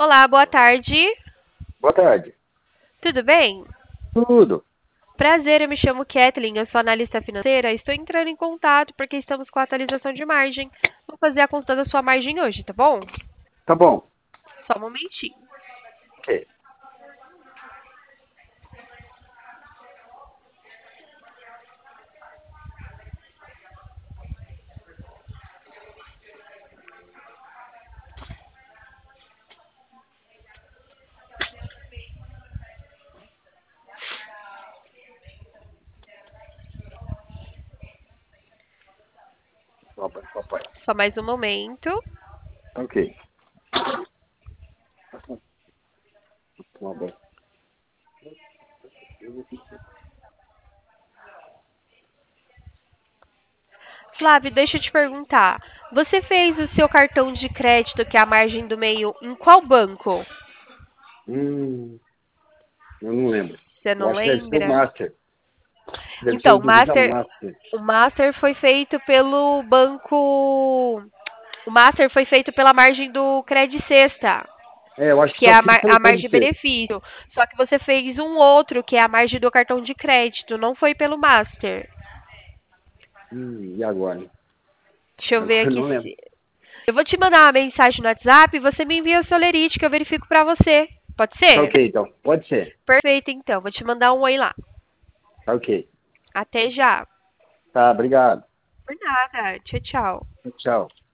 Olá, boa tarde. Boa tarde. Tudo bem? Tudo. Prazer, eu me chamo Kathleen, eu sou analista financeira. Estou entrando em contato porque estamos com a atualização de margem. Vou fazer a conta da sua margem hoje, tá bom? Tá bom. Só um momentinho. Ok. Papai. Só mais um momento. Ok. Tá bom. Flávio, deixa eu te perguntar. Você fez o seu cartão de crédito, que é a margem do meio, em qual banco? Hum, eu não lembro. Você Eu não acho que deve ser o lembra? Master. Deve ser Então, o do Visa Master. O Master foi feito pelo banco. O Master foi feito pela margem do Credit Sexta, É, eu acho que que é só fiz pelo a margem Credit de Safe. benefício. Só que você fez um outro, que é a margem do cartão de crédito, não foi pelo Master. E agora? Deixa eu ver Agora eu aqui não lembro. se. Eu vou te mandar uma mensagem no WhatsApp e você me envia o seu lerite que eu verifico pra você. Pode Tá ser? ok, então. Pode ser. Perfeito, então. Vou te mandar um oi lá. Tá ok. Até já. Tá, obrigado. Por nada. Tchau, tchau. Tchau.